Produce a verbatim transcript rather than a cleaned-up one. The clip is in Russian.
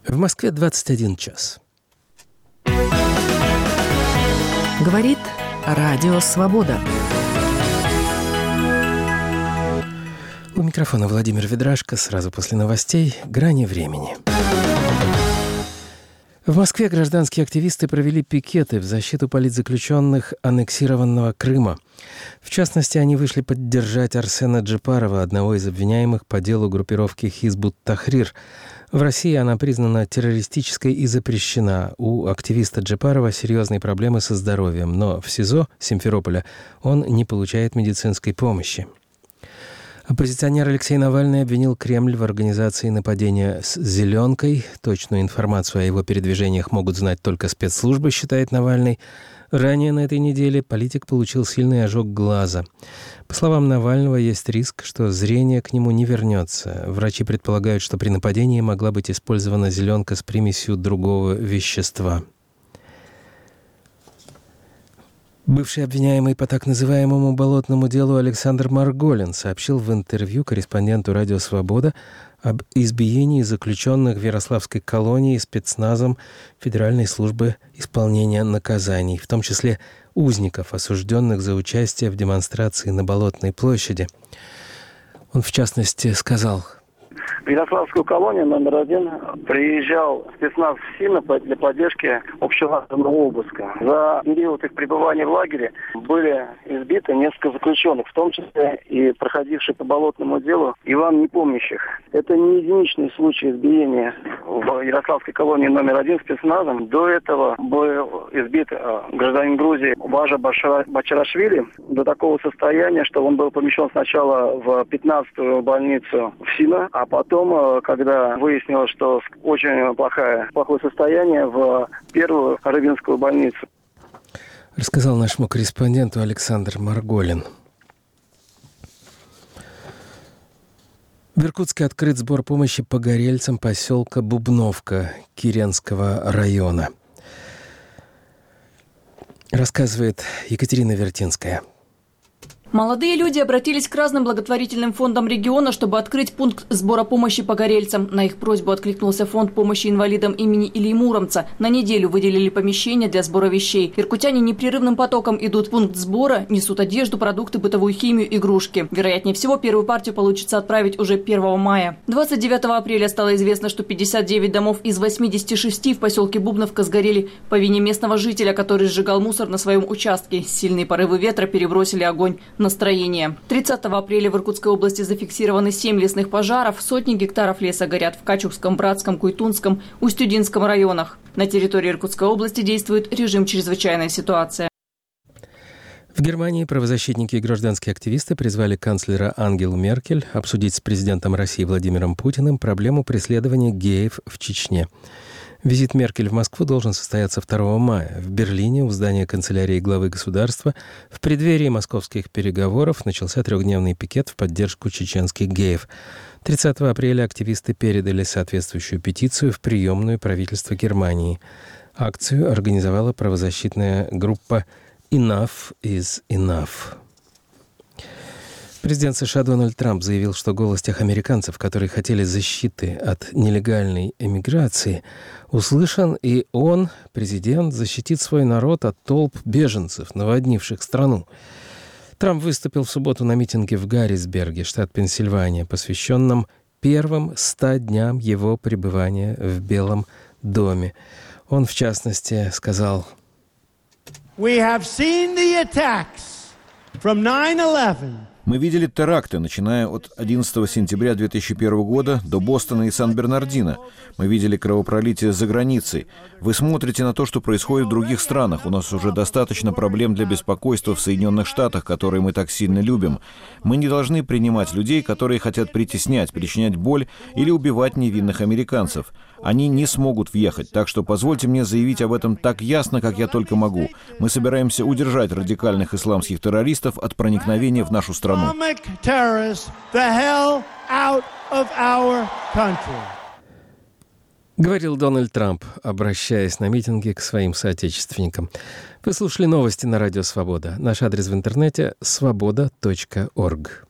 В Москве двадцать один час. Говорит Радио Свобода. У микрофона Владимир Ведрашко. Сразу после новостей «Грани времени». В Москве гражданские активисты провели пикеты в защиту политзаключенных аннексированного Крыма. В частности, они вышли поддержать Арсена Джипарова, одного из обвиняемых по делу группировки Хизбут Тахрир. В России она признана террористической и запрещена. У активиста Джипарова серьезные проблемы со здоровьем, но в СИЗО Симферополя он не получает медицинской помощи. Оппозиционер Алексей Навальный обвинил Кремль в организации нападения с «зеленкой». Точную информацию о его передвижениях могут знать только спецслужбы, считает Навальный. Ранее на этой неделе политик получил сильный ожог глаза. По словам Навального, есть риск, что зрение к нему не вернется. Врачи предполагают, что при нападении могла быть использована «зеленка» с примесью другого вещества. Бывший обвиняемый по так называемому болотному делу Александр Марголин сообщил в интервью корреспонденту «Радио Свобода» об избиении заключенных в Ярославской колонии спецназом Федеральной службы исполнения наказаний, в том числе узников, осужденных за участие в демонстрации на Болотной площади. Он, в частности, сказал: в Ярославскую колонию номер один приезжал спецназ СИНа для поддержки общенационального обыска. За период их пребывания в лагере были избиты несколько заключенных, в том числе и проходивший по болотному делу Иван Непомнящих. Это не единичный случай избиения в Ярославской колонии номер один спецназом. До этого был избит гражданин Грузии Важа Бачарашвили до такого состояния, что он был помещен сначала в пятнадцатую больницу в СИНа, а потом, когда выяснилось, что очень плохое, плохое состояние, в первую Рыбинскую больницу. Рассказал нашему корреспонденту Александр Марголин. В Иркутске открыт сбор помощи погорельцам поселка Бубновка Киренского района. Рассказывает Екатерина Вертинская. Молодые люди обратились к разным благотворительным фондам региона, чтобы открыть пункт сбора помощи погорельцам. На их просьбу откликнулся фонд помощи инвалидам имени Ильи Муромца. На неделю выделили помещение для сбора вещей. Иркутяне непрерывным потоком идут в пункт сбора, несут одежду, продукты, бытовую химию, игрушки. Вероятнее всего, первую партию получится отправить уже первого мая. двадцать девятого апреля стало известно, что пятьдесят девять домов из восьмидесяти шести в поселке Бубновка сгорели по вине местного жителя, который сжигал мусор на своем участке. Сильные порывы ветра перебросили огонь настроение. тридцатого апреля в Иркутской области зафиксированы семь лесных пожаров. Сотни гектаров леса горят в Качугском, Братском, Куйтунском, Устюдинском районах. На территории Иркутской области действует режим чрезвычайной ситуации. В Германии правозащитники и гражданские активисты призвали канцлера Ангелу Меркель обсудить с президентом России Владимиром Путиным проблему преследования геев в Чечне. Визит Меркель в Москву должен состояться второго мая. В Берлине у здания канцелярии главы государства в преддверии московских переговоров начался трехдневный пикет в поддержку чеченских геев. тридцатого апреля активисты передали соответствующую петицию в приемную правительства Германии. Акцию организовала правозащитная группа «Enough is enough». Президент США Дональд Трамп заявил, что голос тех американцев, которые хотели защиты от нелегальной эмиграции, услышан, и он, президент, защитит свой народ от толп беженцев, наводнивших страну. Трамп выступил в субботу на митинге в Гаррисберге, штат Пенсильвания, посвященном первым ста дням его пребывания в Белом доме. Он, в частности, сказал: We have seen the attacks from nine eleven. Мы видели теракты, начиная от одиннадцатого сентября две тысячи первого года до Бостона и Сан-Бернардино. Мы видели кровопролитие за границей. Вы смотрите на то, что происходит в других странах. У нас уже достаточно проблем для беспокойства в Соединенных Штатах, которые мы так сильно любим. Мы не должны принимать людей, которые хотят притеснять, причинять боль или убивать невинных американцев. Они не смогут въехать, так что позвольте мне заявить об этом так ясно, как я только могу. Мы собираемся удержать радикальных исламских террористов от проникновения в нашу страну. Говорил Дональд Трамп, обращаясь на митинге к своим соотечественникам. Вы слушали новости на Радио Свобода. Наш адрес в интернете — свобода точка орг.